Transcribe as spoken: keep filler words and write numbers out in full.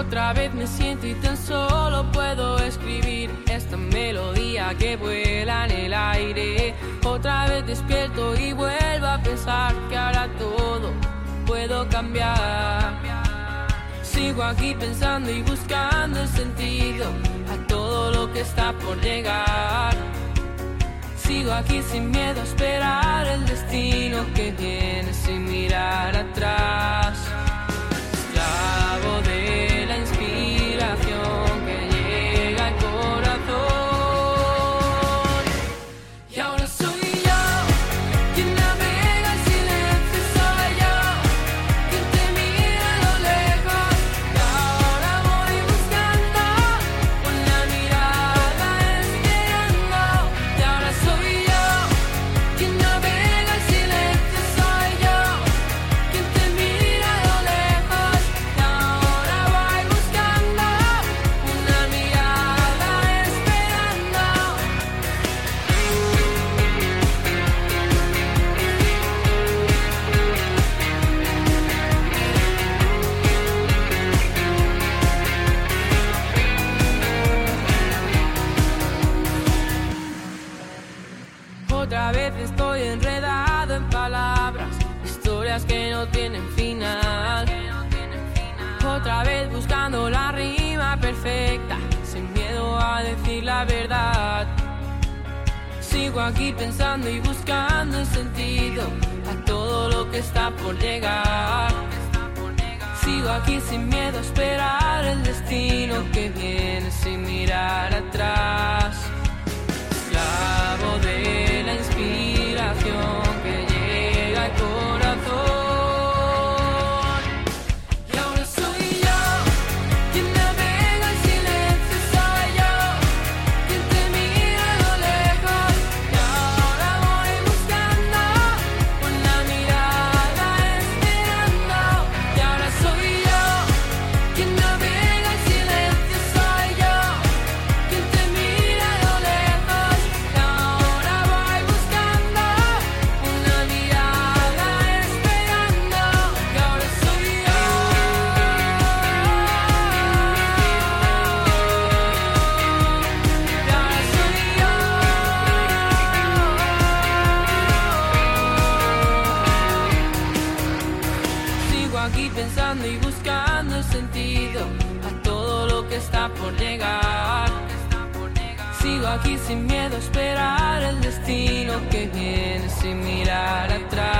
Otra vez me siento y tan solo puedo escribir esta melodía que vuela en el aire. Otra vez despierto y vuelvo a pensar que ahora todo puedo cambiar. Sigo aquí pensando y buscando el sentido a todo lo que está por llegar. Sigo aquí sin miedo a esperar el destino que viene sin mirar atrás. Esclavo de la inspiración que llega al corazón. Y ahora soy yo quien navega el silencio, soy yo quien te mira a lo lejos. Y ahora voy buscando con la mirada esperando. Y ahora soy yo quien navega el silencio, soy yo quien te mira a lo lejos. Y ahora voy buscando una mirada esperando. Otra vez estoy enredado en palabras, historias que no tienen final. Otra vez buscando la rima perfecta, sin miedo a decir la verdad. Sigo aquí pensando y buscando el sentido a todo lo que está por llegar. Sigo aquí sin miedo a esperar el destino que viene sin mirar atrás. Esclavo de la inspiración que llega al corazón. Y ahora soy yo quien navega el silencio, soy yo quien te mira a lo lejos. Y ahora voy buscando con la mirada esperando. Y ahora soy yo quien navega el silencio, soy yo quien te mira a lo lejos. Y ahora voy buscando una mirada esperando. Y ahora soy yo. Y ahora soy yo. Sigo aquí pensando y buscando el sentido a todo lo que está por llegar. Sigo aquí sin miedo a esperar el destino que viene sin mirar atrás.